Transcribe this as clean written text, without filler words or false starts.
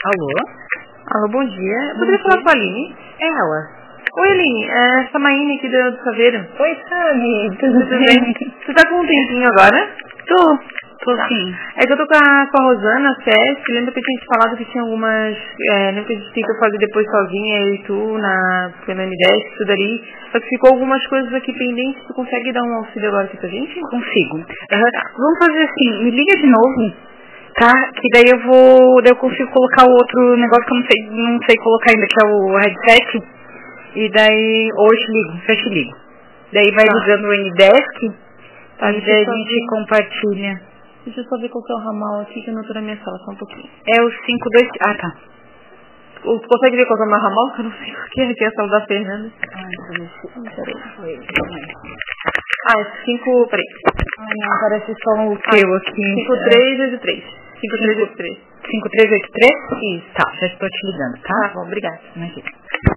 Alô? Alô, bom dia. Poderia falar com a Aline? É ela. Oi, Aline. É essa Maíne aqui do Saveiro. Oi, Sami. Tudo bem? Você tá com um tempinho agora? Tô Tá. sim. É que eu tô com a Rosana, a Cés. Lembra que eu tinha te falado que tinha algumas... lembra que a gente tentou fazer depois sozinha, eu e tu, pela N10, tudo ali. Só que ficou algumas coisas aqui pendentes. Tu consegue dar um auxílio agora aqui pra gente? Consigo. Vamos fazer assim, me liga de novo, tá? Que daí eu consigo colocar o outro negócio que eu não sei colocar ainda, que é o headset. E daí, hoje ligo, já te ligo. Daí vai ligando o N-Desk, Tá, e daí a gente compartilha. Deixa eu só ver qual que é o ramal aqui, que eu não tô na minha sala, só um pouquinho. É o 52... Ah, tá. Tu consegue ver qual que é o meu ramal? Que eu não sei o que é, aqui é a sala da Fernanda. Peraí. É 5, peraí. Ai, não, parece só o teu aqui. 5383. 5383. 5383? Isso. Tá, já estou te ligando, tá? Tá bom, obrigada. Imagina.